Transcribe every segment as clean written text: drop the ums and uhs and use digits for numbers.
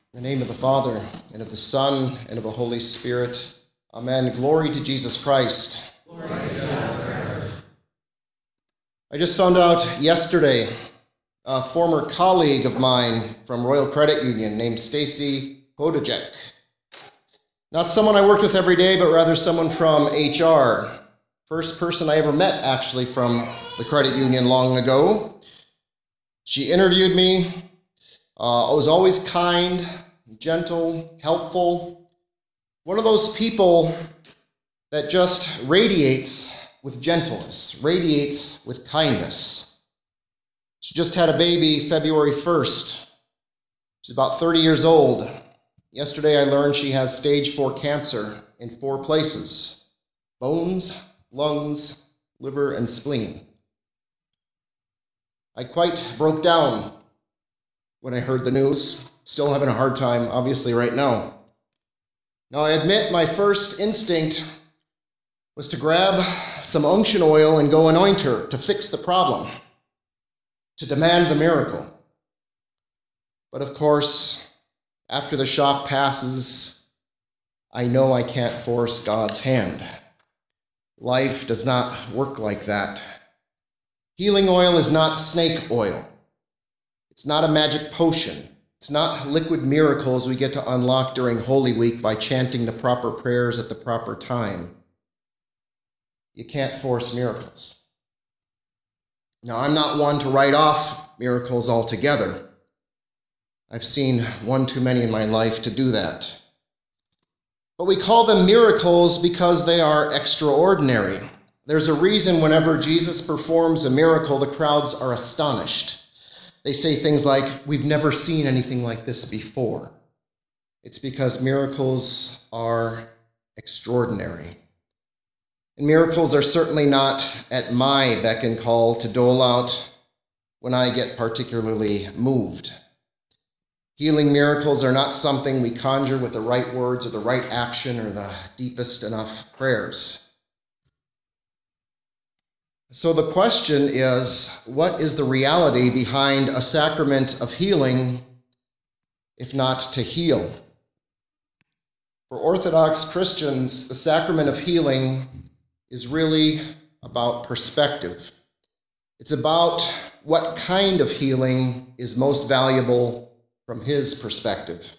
In the name of the Father, and of the Son, and of the Holy Spirit. Amen. Glory to Jesus Christ. Glory to God. I just found out yesterday, a former colleague of mine from Royal Credit Union named Stacy Hodajek. Not someone I worked with every day, but rather someone from HR. First person I ever met, actually, from the credit union long ago. She interviewed me. I was always kind, gentle, helpful. One of those people that just radiates with gentleness, radiates with kindness. She just had a baby February 1st. She's about 30 years old. Yesterday I learned she has stage 4 cancer in 4 places: bones, lungs, liver, and spleen. I quite broke down when I heard the news. Still having a hard time, obviously, right now. Now, I admit my first instinct was to grab some unction oil and go anoint her to fix the problem, to demand the miracle. But of course, after the shock passes, I know I can't force God's hand. Life does not work like that. Healing oil is not snake oil. It's not a magic potion. It's not liquid miracles we get to unlock during Holy Week by chanting the proper prayers at the proper time. You can't force miracles. Now, I'm not one to write off miracles altogether. I've seen one too many in my life to do that. But we call them miracles because they are extraordinary. There's a reason whenever Jesus performs a miracle, the crowds are astonished. They say things like, "We've never seen anything like this before." It's because miracles are extraordinary. And miracles are certainly not at my beck and call to dole out when I get particularly moved. Healing miracles are not something we conjure with the right words or the right action or the deepest enough prayers. So the question is, what is the reality behind a sacrament of healing, if not to heal? For Orthodox Christians, the sacrament of healing is really about perspective. It's about what kind of healing is most valuable from his perspective.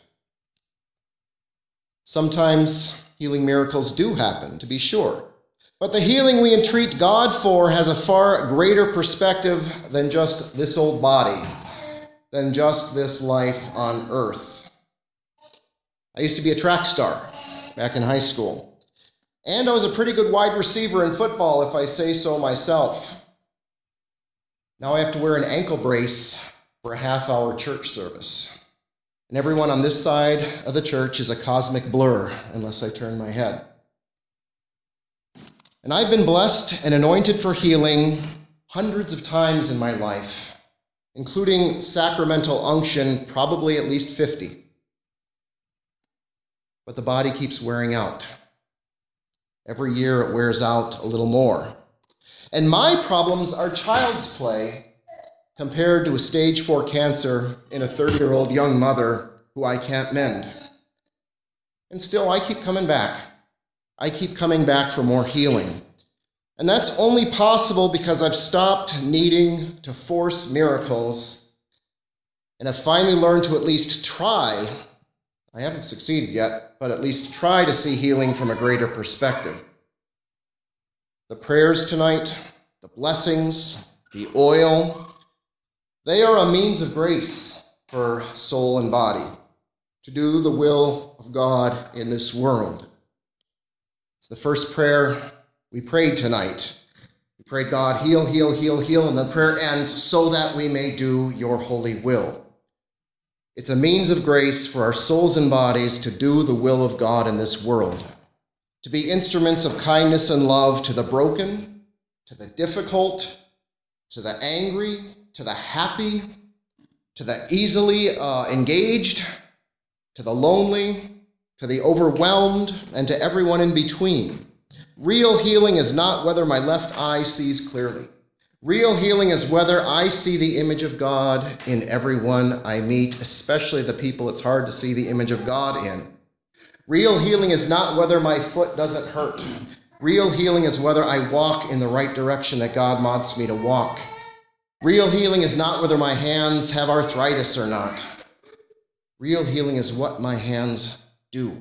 Sometimes healing miracles do happen, to be sure. But the healing we entreat God for has a far greater perspective than just this old body, than just this life on earth. I used to be a track star back in high school, and I was a pretty good wide receiver in football, if I say so myself. Now I have to wear an ankle brace for a half-hour church service, and everyone on this side of the church is a cosmic blur unless I turn my head. And I've been blessed and anointed for healing hundreds of times in my life, including sacramental unction, probably at least 50. But the body keeps wearing out. Every year it wears out a little more. And my problems are child's play compared to a stage 4 cancer in a 30-year-old young mother who I can't mend. And still, I keep coming back. I keep coming back for more healing. And that's only possible because I've stopped needing to force miracles and have finally learned to at least try. I haven't succeeded yet, but at least try to see healing from a greater perspective. The prayers tonight, the blessings, the oil, they are a means of grace for soul and body to do the will of God in this world. It's the first prayer we prayed tonight. We prayed, "God, heal, heal, heal, heal," and the prayer ends, "so that we may do your holy will." It's a means of grace for our souls and bodies to do the will of God in this world, to be instruments of kindness and love to the broken, to the difficult, to the angry, to the happy, to the easily engaged, to the lonely, to the overwhelmed, and to everyone in between. Real healing is not whether my left eye sees clearly. Real healing is whether I see the image of God in everyone I meet, especially the people it's hard to see the image of God in. Real healing is not whether my foot doesn't hurt. Real healing is whether I walk in the right direction that God wants me to walk. Real healing is not whether my hands have arthritis or not. Real healing is what my hands do.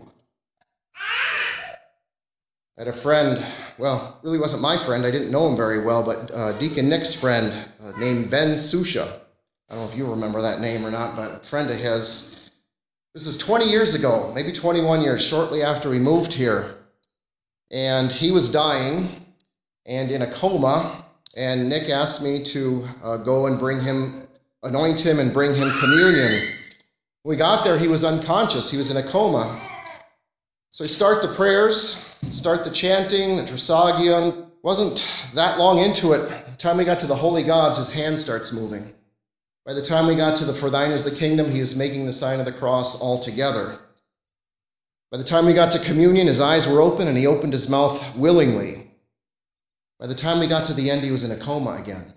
I had a friend, well, really wasn't my friend, I didn't know him very well, but Deacon Nick's friend named Ben Susha. I don't know if you remember that name or not, but a friend of his. This is 20 years ago, maybe 21 years, shortly after we moved here. And he was dying and in a coma, and Nick asked me to go and anoint him and bring him communion. When we got there, he was unconscious. He was in a coma. So we start the prayers, start the chanting, the Trisagion. Wasn't that long into it. By the time we got to the Holy Gods, his hand starts moving. By the time we got to the For Thine is the Kingdom, he was making the sign of the cross altogether. By the time we got to communion, his eyes were open and he opened his mouth willingly. By the time we got to the end, he was in a coma again.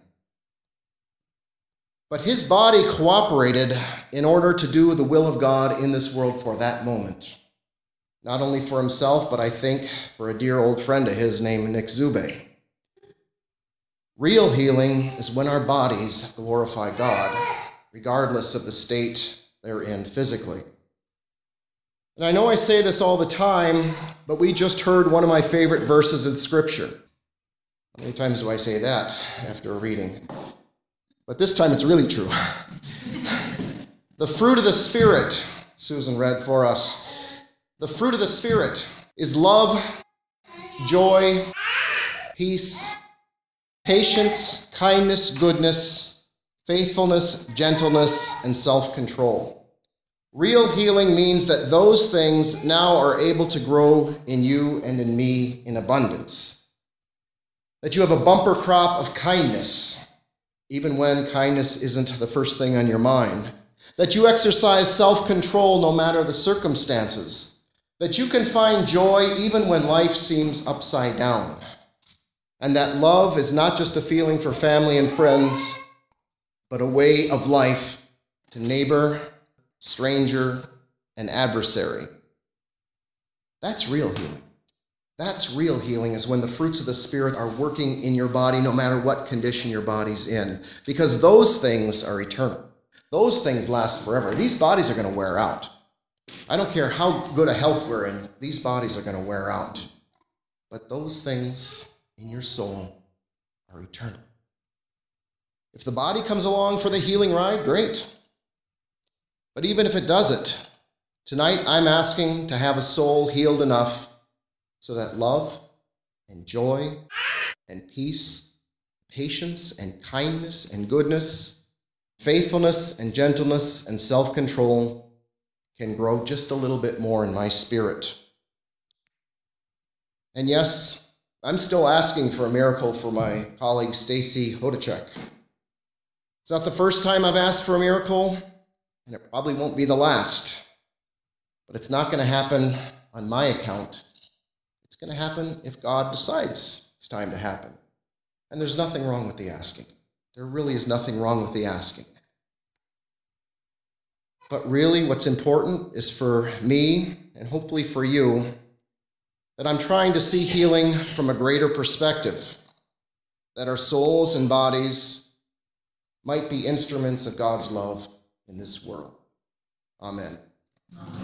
But his body cooperated in order to do the will of God in this world for that moment. Not only for himself, but I think for a dear old friend of his named Nick Zube. Real healing is when our bodies glorify God, regardless of the state they're in physically. And I know I say this all the time, but we just heard one of my favorite verses in Scripture. How many times do I say that after a reading? But this time it's really true. The fruit of the Spirit, Susan read for us. The fruit of the Spirit is love, joy, peace, patience, kindness, goodness, faithfulness, gentleness, and self-control. Real healing means that those things now are able to grow in you and in me in abundance. That you have a bumper crop of kindness, even when kindness isn't the first thing on your mind. That you exercise self-control no matter the circumstances. That you can find joy even when life seems upside down. And that love is not just a feeling for family and friends, but a way of life to neighbor, stranger, and adversary. That's real healing. That's real healing, is when the fruits of the Spirit are working in your body no matter what condition your body's in, because those things are eternal. Those things last forever. These bodies are going to wear out. I don't care how good a health we're in, these bodies are going to wear out. But those things in your soul are eternal. If the body comes along for the healing ride, great. But even if it doesn't, tonight I'm asking to have a soul healed enough so that love and joy and peace, patience and kindness and goodness, faithfulness and gentleness and self-control can grow just a little bit more in my spirit. And yes, I'm still asking for a miracle for my colleague Stacy Hodacek. It's not the first time I've asked for a miracle, and it probably won't be the last. But it's not going to happen on my account. It's going to happen if God decides it's time to happen. And there's nothing wrong with the asking. There really is nothing wrong with the asking. But really what's important is for me, and hopefully for you, that I'm trying to see healing from a greater perspective, that our souls and bodies might be instruments of God's love in this world. Amen.